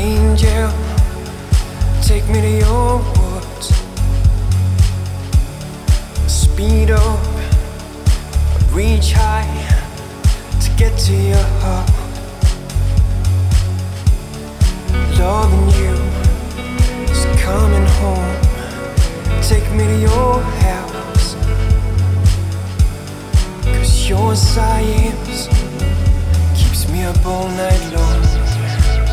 Angel, take me to your woods. Speed up, reach high to get to your heart. Loving you is coming home. Take me to your house, 'cause your science keeps me up all night long.